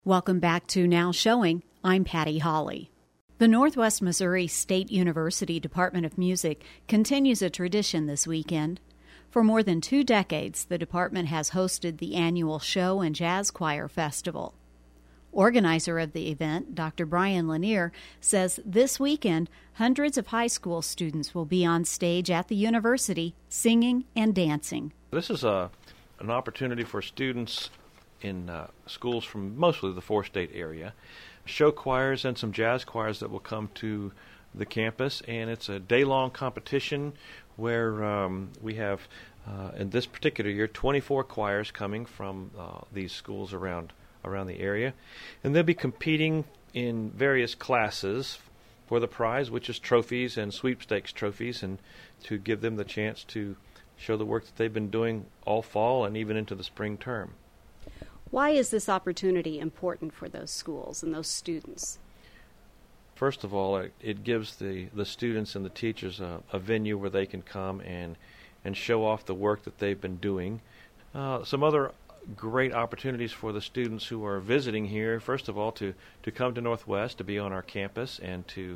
Welcome back to Now Showing. I'm Patty Hawley. The Northwest Missouri State University Department of Music continues a tradition this weekend. For more than 2 decades, the department has hosted the annual Show and Jazz Choir Festival. Organizer of the event, Dr. Brian Lanier, says this weekend hundreds of high school students will be on stage at the university singing and dancing. This is an opportunity for students in schools from mostly the 4-state area, show choirs and some jazz choirs that will come to the campus, and it's a day-long competition where we have, in this particular year, 24 choirs coming from these schools around the area, and they'll be competing in various classes for the prize, which is trophies and sweepstakes trophies, and to give them the chance to show the work that they've been doing all fall and even into the spring term. Why is this opportunity important for those schools and those students? First of all, it gives the students and the teachers a venue where they can come and show off the work that they've been doing. Some other great opportunities for the students who are visiting here, first of all, to come to Northwest, to be on our campus, and to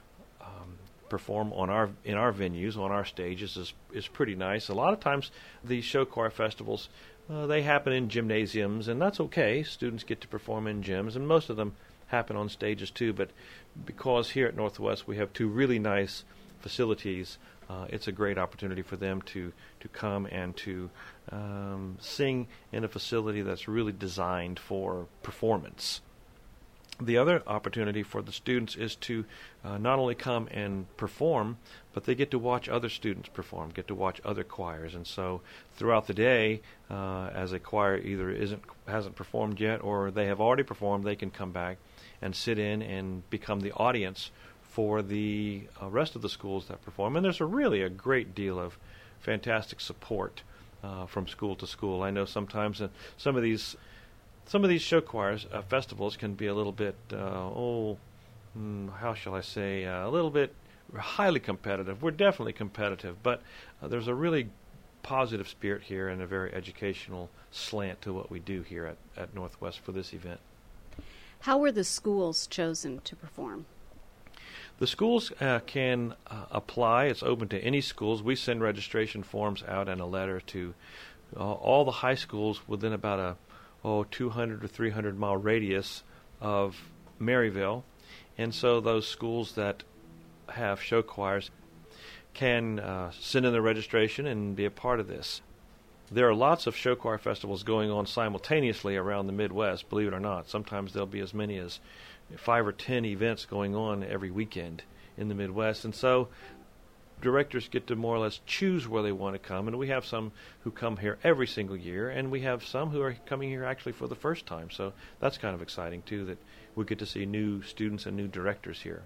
perform in our venues, on our stages is pretty nice. A lot of times these show choir festivals, they happen in gymnasiums, and that's okay. Students get to perform in gyms, and most of them happen on stages too. But because here at Northwest we have 2 really nice facilities, it's a great opportunity for them to come and to sing in a facility that's really designed for performance. The other opportunity for the students is to not only come and perform, but they get to watch other students perform, get to watch other choirs. And so throughout the day, as a choir either hasn't performed yet or they have already performed, they can come back and sit in and become the audience for the rest of the schools that perform. And there's really a great deal of fantastic support from school to school. I know sometimes some of these show choirs festivals can be a little bit, how shall I say, a little bit highly competitive. We're definitely competitive, but there's a really positive spirit here and a very educational slant to what we do here at Northwest for this event. How were the schools chosen to perform? The schools can apply. It's open to any schools. We send registration forms out and a letter to all the high schools within about a 200 or 300 mile radius of Maryville, and so those schools that have show choirs can send in their registration and be a part of this. There are lots of show choir festivals going on simultaneously around the Midwest, believe it or not. Sometimes there'll be as many as 5 or 10 events going on every weekend in the Midwest, and so directors get to more or less choose where they want to come, and we have some who come here every single year, and we have some who are coming here actually for the first time. So that's kind of exciting too, that we get to see new students and new directors here.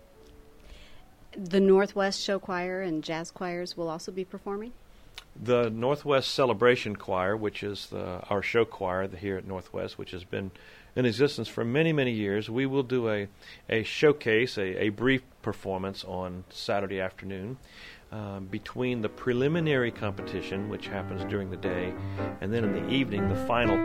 The Northwest Show Choir and Jazz Choirs will also be performing? The Northwest Celebration Choir, which is our show choir here at Northwest, which has been in existence for many, many years, we will do a showcase, a brief performance on Saturday afternoon between the preliminary competition, which happens during the day, and then in the evening, the final.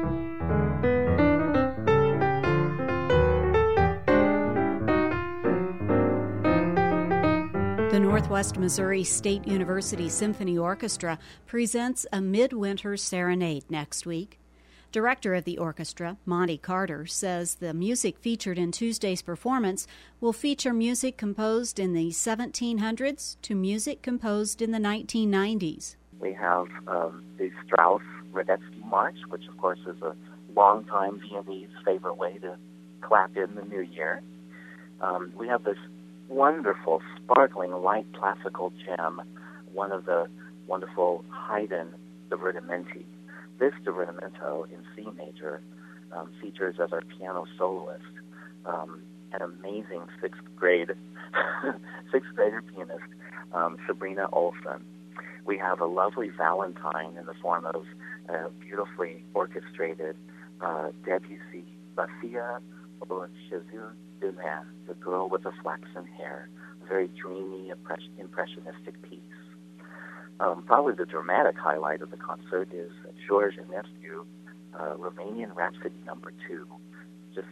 The Northwest Missouri State University Symphony Orchestra presents a midwinter serenade next week. Director of the orchestra, Monty Carter, says the music featured in Tuesday's performance will feature music composed in the 1700s to music composed in the 1990s. We have the Strauss-Radetzky March, which of course is a longtime Viennese favorite way to clap in the new year. We have this wonderful, sparkling, light classical gem, one of the wonderful Haydn divertimenti. This divertimento in C major features as our piano soloist an amazing sixth grader pianist, Sabrina Olson. We have a lovely Valentine in the form of a beautifully orchestrated Debussy, La Fille aux cheveux de mer, the girl with the flaxen hair, a very dreamy, impressionistic piece. Probably the dramatic highlight of the concert is George Enescu, Romanian Rhapsody No. 2. Just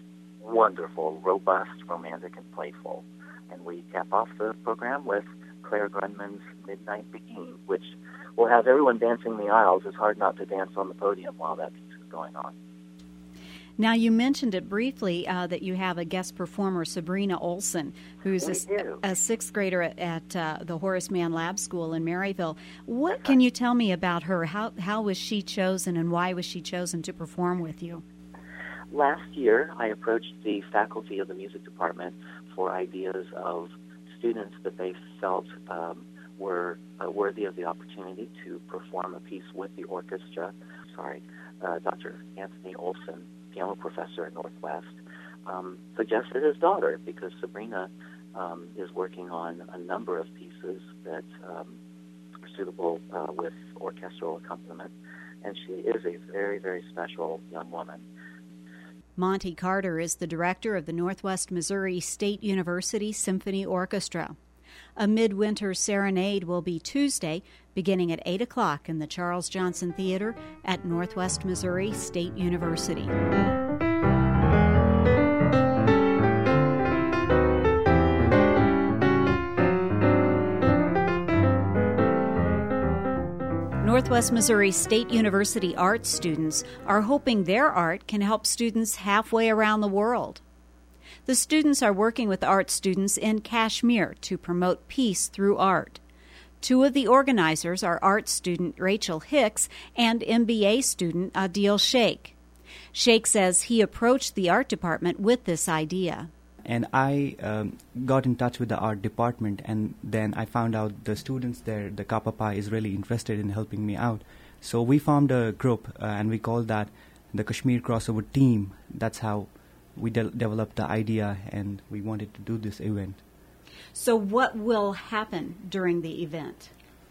wonderful, robust, romantic, and playful. And we cap off the program with Claire Grundman's Midnight Begin, which will have everyone dancing the aisles. It's hard not to dance on the podium while that piece is going on. Now, you mentioned it briefly that you have a guest performer, Sabrina Olson, who's a sixth grader at the Horace Mann Lab School in Maryville. What can you tell me about her? How was she chosen, and why was she chosen to perform with you? Last year, I approached the faculty of the music department for ideas of students that they felt were worthy of the opportunity to perform a piece with the orchestra. Dr. Anthony Olson, piano professor at Northwest, suggested his daughter because Sabrina is working on a number of pieces that are suitable with orchestral accompaniment, and she is a very, very special young woman. Monty Carter is the director of the Northwest Missouri State University Symphony Orchestra. A midwinter serenade will be Tuesday, beginning at 8 o'clock in the Charles Johnson Theater at Northwest Missouri State University. Northwest Missouri State University art students are hoping their art can help students halfway around the world. The students are working with art students in Kashmir to promote peace through art. Two of the organizers are art student Rachel Hicks and MBA student Adil Sheikh. Sheikh says he approached the art department with this idea. And I got in touch with the art department, and then I found out the students there, the Kapapa, is really interested in helping me out. So we formed a group, and we called that the Kashmir Crossover Team. That's how we developed the idea, and we wanted to do this event. So what will happen during the event?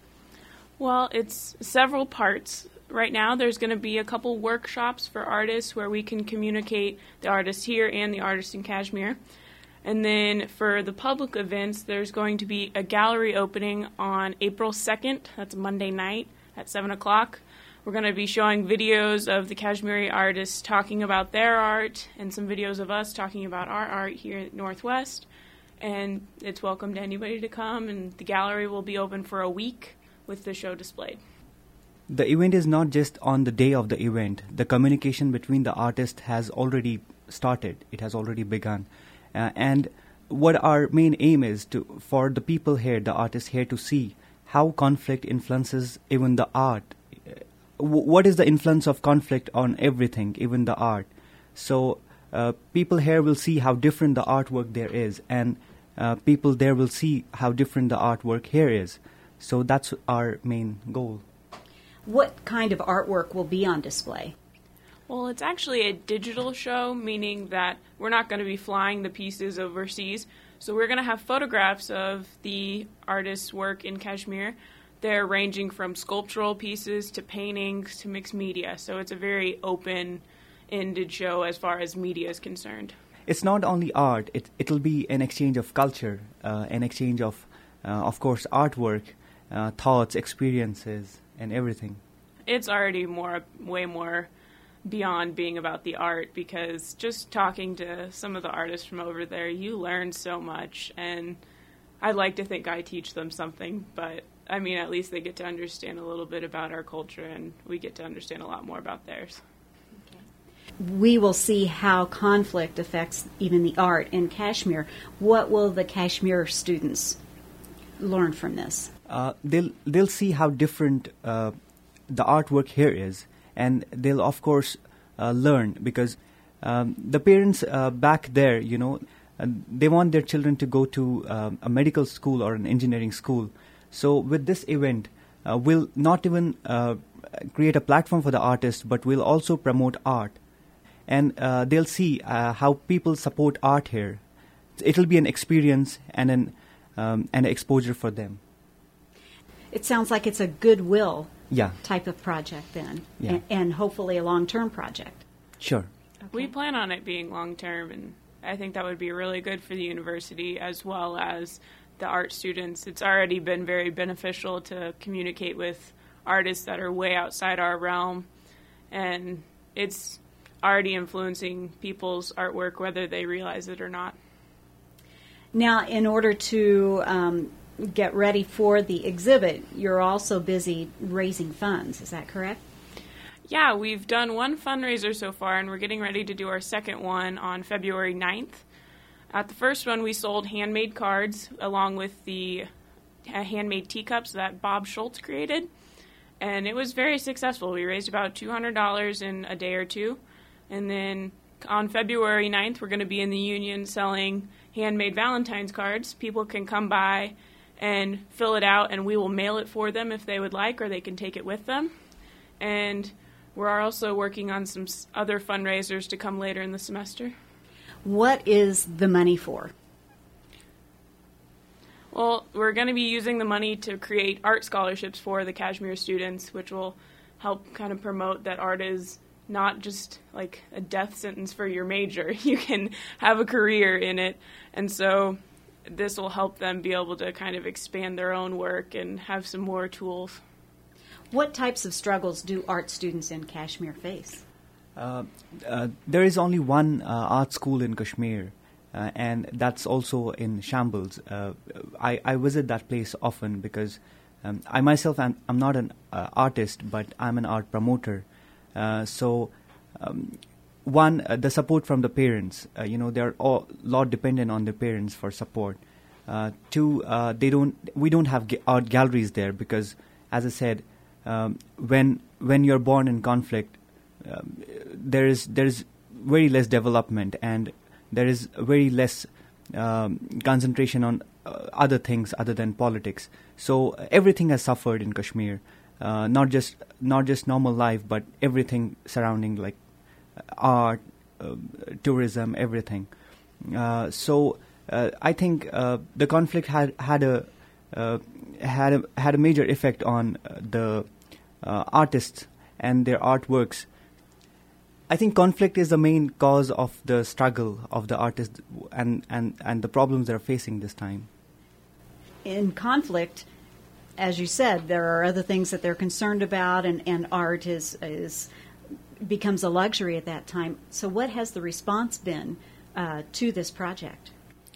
Well, it's several parts. Right now, there's going to be a couple workshops for artists where we can communicate the artists here and the artists in Kashmir. And then for the public events, there's going to be a gallery opening on April 2nd. That's Monday night at 7 o'clock. We're going to be showing videos of the Kashmiri artists talking about their art and some videos of us talking about our art here at Northwest. And it's welcome to anybody to come, and the gallery will be open for a week with the show displayed. The event is not just on the day of the event. The communication between the artists has already started. It has already begun. And what our main aim is for the people here, the artists here, to see how conflict influences even the art. What is the influence of conflict on everything, even the art? So people here will see how different the artwork there is, and people there will see how different the artwork here is. So that's our main goal. What kind of artwork will be on display? Well, it's actually a digital show, meaning that we're not going to be flying the pieces overseas. So we're going to have photographs of the artist's work in Kashmir. They're ranging from sculptural pieces to paintings to mixed media. So it's a very open-ended show as far as media is concerned. It's not only art. It'll be an exchange of culture, an exchange of course, artwork, thoughts, experiences, and everything. It's already way more beyond being about the art, because just talking to some of the artists from over there, you learn so much, and I'd like to think I teach them something, but I mean, at least they get to understand a little bit about our culture, and we get to understand a lot more about theirs. We will see how conflict affects even the art in Kashmir. What will the Kashmir students learn from this? They'll see how different the artwork here is, and they'll of course learn, because the parents back there, they want their children to go to a medical school or an engineering school. So with this event, we'll not even create a platform for the artists, but we'll also promote art, and they'll see how people support art here. It'll be an experience and an exposure for them. It sounds like it's a goodwill Yeah. type of project then, Yeah. and hopefully a long-term project. Sure. Okay. We plan on it being long-term, and I think that would be really good for the university as well as the art students. It's already been very beneficial to communicate with artists that are way outside our realm, and it's already influencing people's artwork, whether they realize it or not. Now, in order to get ready for the exhibit, you're also busy raising funds. Is that correct? Yeah, we've done one fundraiser so far, and we're getting ready to do our second one on February 9th. At the first one, we sold handmade cards along with the handmade teacups that Bob Schultz created, and it was very successful. We raised about $200 in a day or two, and then on February 9th, we're going to be in the Union selling handmade Valentine's cards. People can come by and fill it out, and we will mail it for them if they would like, or they can take it with them. And we're also working on some other fundraisers to come later in the semester. What is the money for? Well, we're going to be using the money to create art scholarships for the Kashmir students, which will help kind of promote that art is not just like a death sentence for your major. You can have a career in it. And so this will help them be able to kind of expand their own work and have some more tools. What types of struggles do art students in Kashmir face? There is only one art school in Kashmir, and that's also in shambles. I visit that place often because I myself I'm not an artist, but I'm an art promoter. So the support from the parents, they're a lot dependent on their parents for support. Two, we don't have art galleries there because, as I said, when you're born in conflict, there is very less development, and there is very less concentration on other things other than politics. So everything has suffered in Kashmir, not just normal life, but everything surrounding like art, tourism, everything. So I think the conflict had a major effect on the artists and their artworks. I think conflict is the main cause of the struggle of the artists and the problems they're facing this time. In conflict, as you said, there are other things that they're concerned about, and art becomes a luxury at that time. So what has the response been to this project?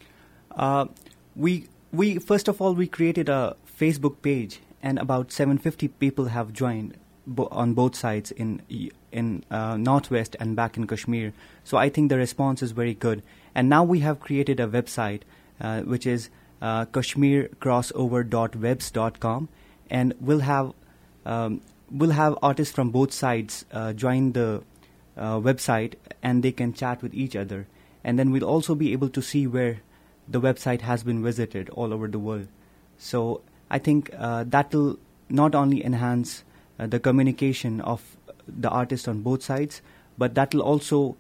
We first of all, we created a Facebook page, and about 750 people have joined on both sides in Northwest and back in Kashmir. So I think the response is very good. And now we have created a website, which is kashmircrossover.webs.com, and we'll have artists from both sides join the website, and they can chat with each other. And then we'll also be able to see where the website has been visited all over the world. So I think that will not only enhance the communication of the artists on both sides, but that will also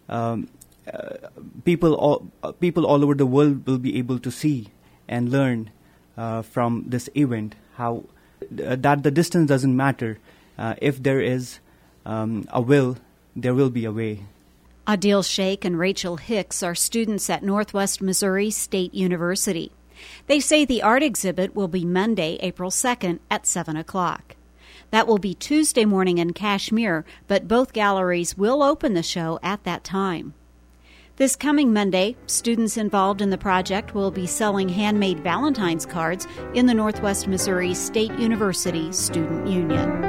people all over the world will be able to see and learn from this event how that the distance doesn't matter. If there is a will, there will be a way. Adil Sheikh and Rachel Hicks are students at Northwest Missouri State University. They say the art exhibit will be Monday, April 2nd at 7 o'clock. That will be Tuesday morning in Kashmir, but both galleries will open the show at that time. This coming Monday, students involved in the project will be selling handmade Valentine's cards in the Northwest Missouri State University Student Union.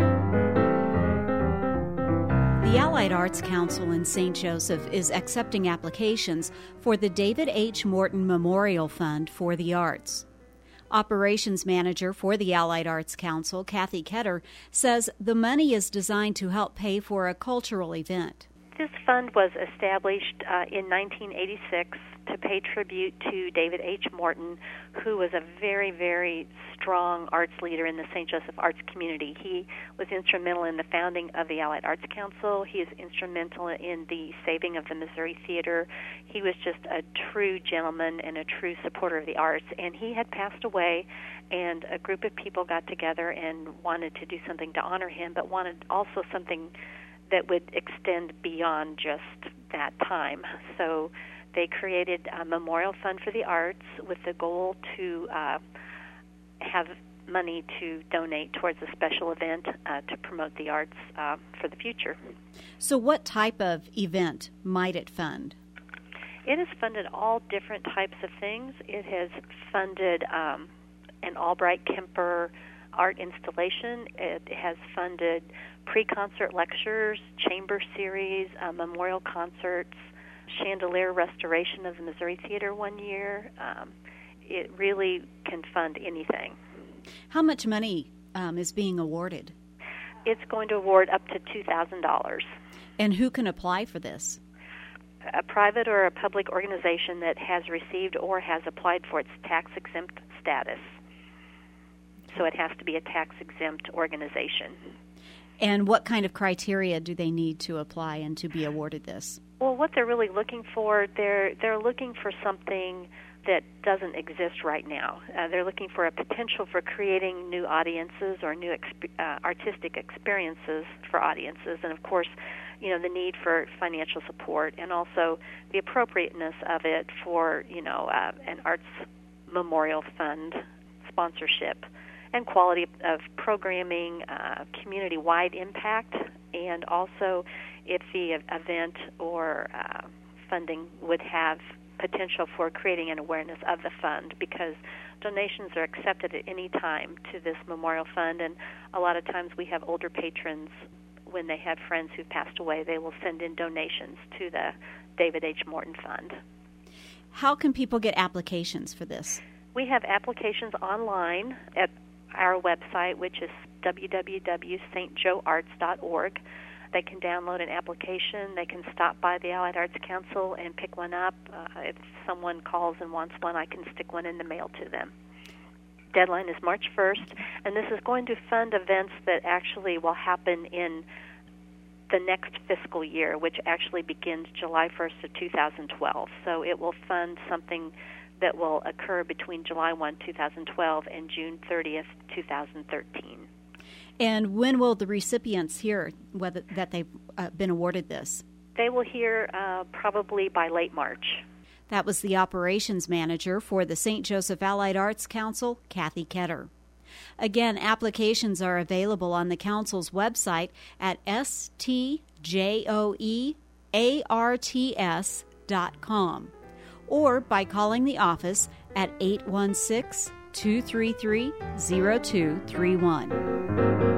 The Allied Arts Council in St. Joseph is accepting applications for the David H. Morton Memorial Fund for the Arts. Operations Manager for the Allied Arts Council, Kathy Ketter, says the money is designed to help pay for a cultural event. This fund was established in 1986 to pay tribute to David H. Morton, who was a very, very strong arts leader in the St. Joseph arts community. He was instrumental in the founding of the Allied Arts Council. He is instrumental in the saving of the Missouri Theater. He was just a true gentleman and a true supporter of the arts. And he had passed away, and a group of people got together and wanted to do something to honor him, but wanted also something that would extend beyond just that time. So they created a memorial fund for the arts with the goal to have money to donate towards a special event to promote the arts for the future. So what type of event might it fund? It has funded all different types of things. It has funded an Albright Kemper art installation. It has funded pre-concert lectures, chamber series, memorial concerts, chandelier restoration of the Missouri Theater one year. It really can fund anything. How much money is being awarded? It's going to award up to $2,000. And who can apply for this? A private or a public organization that has received or has applied for its tax-exempt status. So it has to be a tax-exempt organization. And what kind of criteria do they need to apply and to be awarded this? Well, what they're really looking for, they're looking for something that doesn't exist right now. They're looking for a potential for creating new audiences or new artistic experiences for audiences, and of course, the need for financial support, and also the appropriateness of it for an arts memorial fund sponsorship, and quality of programming, community-wide impact, and also if the event or funding would have potential for creating an awareness of the fund, because donations are accepted at any time to this memorial fund, and a lot of times we have older patrons, when they have friends who've passed away, they will send in donations to the David H. Morton Fund. How can people get applications for this? We have applications online at our website, which is www.stjoearts.org. They can download an application. They can stop by the Allied Arts Council and pick one up. If someone calls and wants one, I can stick one in the mail to them. Deadline is March 1st, and this is going to fund events that actually will happen in the next fiscal year, which actually begins July 1st of 2012. So it will fund something that will occur between July 1, 2012 and June 30th, 2013. And when will the recipients hear that they've been awarded this? They will hear probably by late March. That was the operations manager for the St. Joseph Allied Arts Council, Kathy Ketter. Again, applications are available on the Council's website at stjoearts.com or by calling the office at 816-233-0231.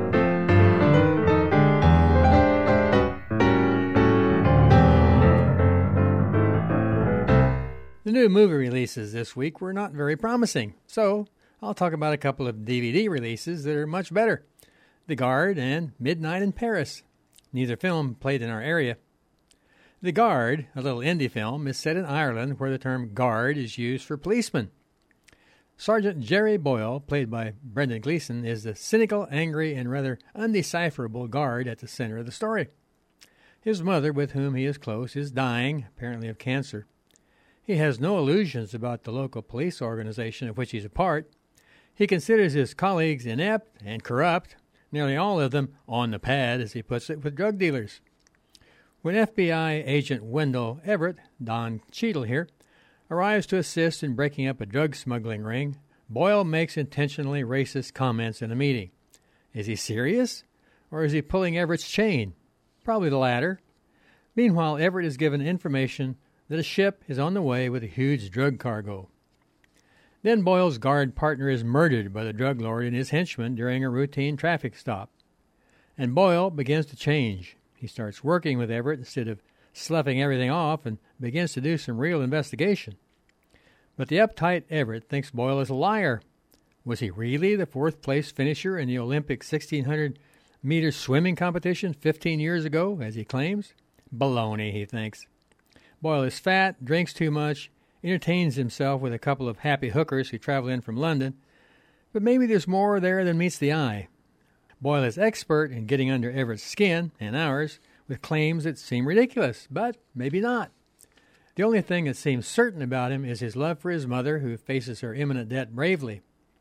The new movie releases this week were not very promising, so I'll talk about a couple of DVD releases that are much better. The Guard and Midnight in Paris. Neither film played in our area. The Guard, a little indie film, is set in Ireland where the term guard is used for policeman. Sergeant Jerry Boyle, played by Brendan Gleeson, is the cynical, angry, and rather undecipherable guard at the center of the story. His mother, with whom he is close, is dying, apparently of cancer. He has no illusions about the local police organization of which he's a part. He considers his colleagues inept and corrupt, nearly all of them on the pad, as he puts it, with drug dealers. When FBI agent Wendell Everett, Don Cheadle here, arrives to assist in breaking up a drug smuggling ring, Boyle makes intentionally racist comments in a meeting. Is he serious, or is he pulling Everett's chain? Probably the latter. Meanwhile, Everett is given information that a ship is on the way with a huge drug cargo. Then Boyle's guard partner is murdered by the drug lord and his henchmen during a routine traffic stop. And Boyle begins to change. He starts working with Everett instead of sloughing everything off and begins to do some real investigation. But the uptight Everett thinks Boyle is a liar. Was he really the fourth-place finisher in the Olympic 1,600-meter swimming competition 15 years ago, as he claims? Baloney, he thinks. Boyle is fat, drinks too much, entertains himself with a couple of happy hookers who travel in from London, but maybe there's more there than meets the eye. Boyle is expert in getting under Everett's skin, and ours, with claims that seem ridiculous, but maybe not. The only thing that seems certain about him is his love for his mother, who faces her imminent debt bravely.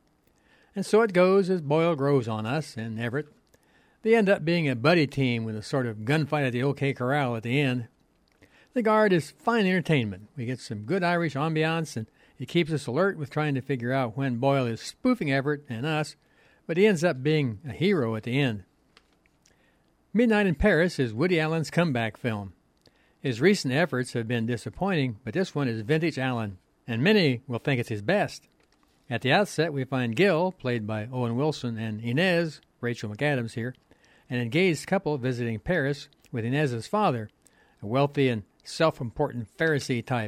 And so it goes as Boyle grows on us and Everett. They end up being a buddy team with a sort of gunfight at the OK Corral at the end. The Guard is fine entertainment. We get some good Irish ambiance, and it keeps us alert with trying to figure out when Boyle is spoofing Everett and us, but he ends up being a hero at the end. Midnight in Paris is Woody Allen's comeback film. His recent efforts have been disappointing, but this one is vintage Allen, and many will think it's his best. At the outset, we find Gil, played by Owen Wilson, and Inez, Rachel McAdams here, an engaged couple visiting Paris with Inez's father, a wealthy and self-important Pharisee type.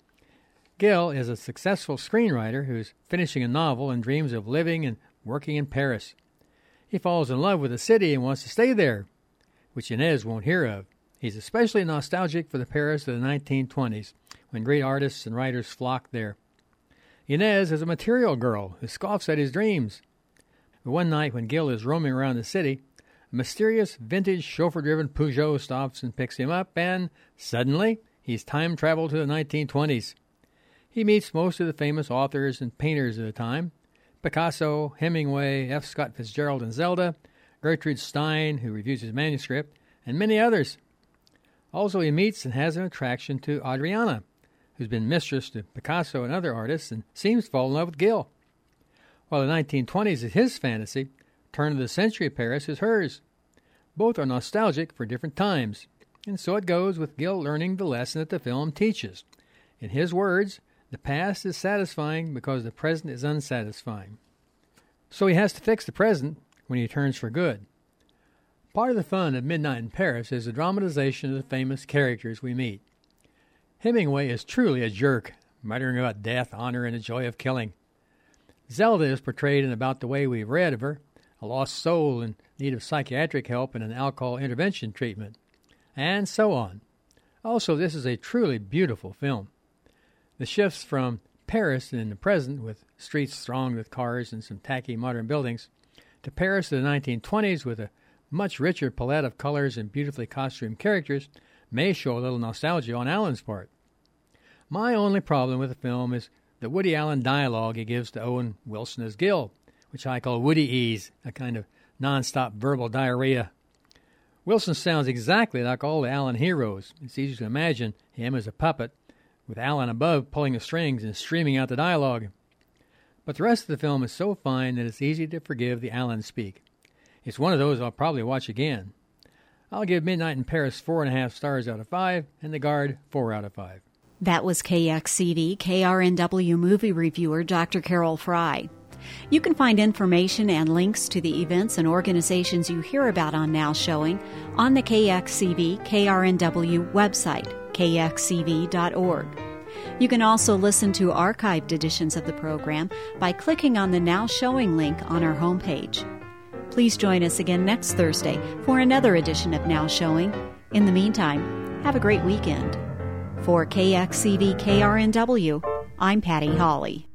Gil is a successful screenwriter who's finishing a novel and dreams of living and working in Paris. He falls in love with the city and wants to stay there, which Inez won't hear of. He's especially nostalgic for the Paris of the 1920s, when great artists and writers flocked there. Inez is a material girl who scoffs at his dreams. But one night when Gil is roaming around the city, a mysterious vintage chauffeur-driven Peugeot stops and picks him up, and suddenly he's time-traveled to the 1920s. He meets most of the famous authors and painters of the time: Picasso, Hemingway, F. Scott Fitzgerald and Zelda, Gertrude Stein, who reviews his manuscript, and many others. Also, he meets and has an attraction to Adriana, who's been mistress to Picasso and other artists and seems to fall in love with Gil. While the 1920s is his fantasy, turn-of-the-century Paris is hers. Both are nostalgic for different times, and so it goes with Gil learning the lesson that the film teaches. In his words, the past is satisfying because the present is unsatisfying. So he has to fix the present when he turns for good. Part of the fun of Midnight in Paris is the dramatization of the famous characters we meet. Hemingway is truly a jerk, muttering about death, honor, and the joy of killing. Zelda is portrayed in about the way we've read of her, a lost soul in need of psychiatric help and an alcohol intervention treatment, and so on. Also, this is a truly beautiful film. The shifts from Paris in the present, with streets thronged with cars and some tacky modern buildings, to Paris of the 1920s with a much richer palette of colors and beautifully costumed characters, may show a little nostalgia on Allen's part. My only problem with the film is the Woody Allen dialogue he gives to Owen Wilson as Gil, which I call Woody-ease, a kind of non-stop verbal diarrhea. Wilson sounds exactly like all the Allen heroes. It's easy to imagine him as a puppet, with Allen above pulling the strings and streaming out the dialogue. But the rest of the film is so fine that it's easy to forgive the Allen speak. It's one of those I'll probably watch again. I'll give Midnight in Paris 4.5 stars out of 5, and The Guard 4 out of 5. That was KXCV KRNW movie reviewer Dr. Carol Fry. You can find information and links to the events and organizations you hear about on Now Showing on the KXCV KRNW website, kxcv.org. You can also listen to archived editions of the program by clicking on the Now Showing link on our homepage. Please join us again next Thursday for another edition of Now Showing. In the meantime, have a great weekend. For KXCV KRNW, I'm Patty Hawley.